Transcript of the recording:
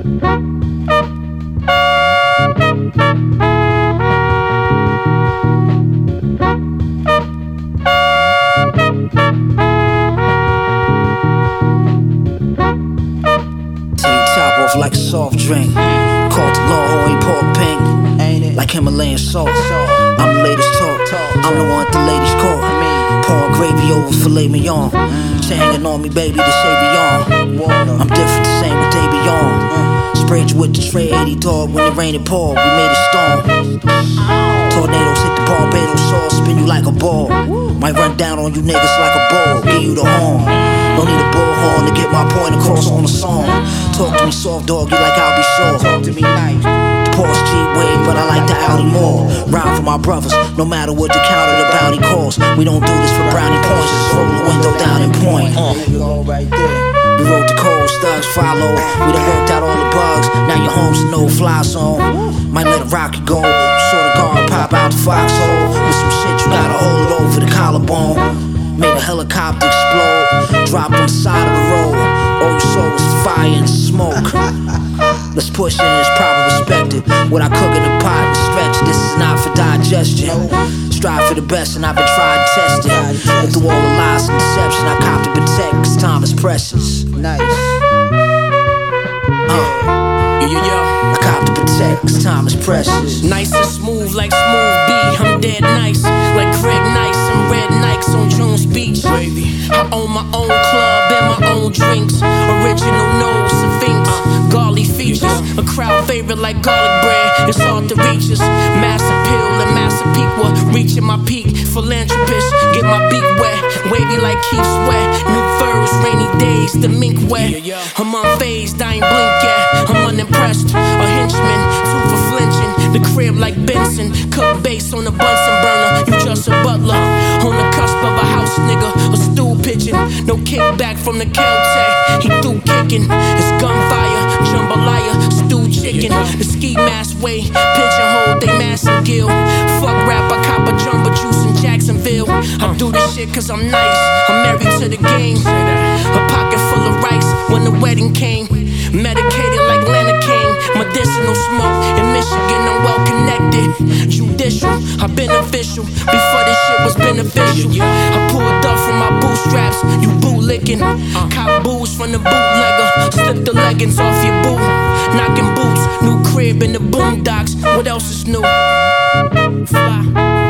Top off like a soft drink. Caught the law, ho, ain't pork pink. Like Himalayan salt. I'm the latest talk. I'm the one the ladies call. Pour gravy over filet mignon. She hanging on me, baby, the Savion. I'm different, the same with day beyond. Sprayed you with the tray 80 dog when it rained and poured. We made it storm. Tornadoes hit the Barbados sauce, spin you like a ball. Might run down on you niggas like a ball. Give you the horn. Don't need a bullhorn to get my point across on the song. Talk to me soft, dog, you like I'll be sure. Talk to me nice. The Porsche G-Wave, but I like the Audi more. Ride for my brothers, no matter what the count of the bounty costs. We don't do this for brownie points, just roll the window down and point. We wrote the code, thugs follow. We done worked out all the bugs, now your home's a no-fly zone. Might let a rocket go, saw the guard pop out the foxhole. With some shit you gotta hold it over the collarbone. Made a helicopter explode, dropped on the side of the road. All you saw was fire and smoke. Let's push it in its proper perspective. What I cook in the pot and stretch, this is not for digestion. Strive for the best and I've been tried and tested. But through all the lies and deception, I cop to protect, cause time is precious. Nice. I cop to protect, cause time is precious. Nice and smooth like Smooth B. I'm dead nice, like Craig Nice and Red Nikes on Jones Beach. I own my own club and my own drinks. Original nose, Sphinx, garlic features. A crowd favorite like garlic bread. It's hard to reach us. Mass appeal and mass pequa. Reaching my peak, philanthropist. Get my beak wet, wavy like Keith Sweat. New furs, rainy days, the mink wet. I'm unfazed, I ain't blink yet. I'm unimpressed. A henchman, two for flinching. The crib like Benson. Cook base on the Bunsen burner. You just a butler. On the cusp of a house nigga. A stool pitching. No kickback from the Caltech. He through kicking. It's gunfire, jambalaya, stew chicken. The ski mask way. Pigeonhole, they mass and gill. Fuck rap, I cop a jumbo juice in Jacksonville. I do this shit cause I'm nice. I'm married to the game. A pocket full of rice when the wedding came. Medicated like Lanacaine. Medicinal smoke in Michigan, I'm well connected. Judicial, I'm beneficial. Before this shit was beneficial. I pulled up from my bootstraps, you bootlicking. Cop booze from the bootlegger. Slip the leggings off your boot. Knocking boots, new crib in the boondocks. What else is new? Fly.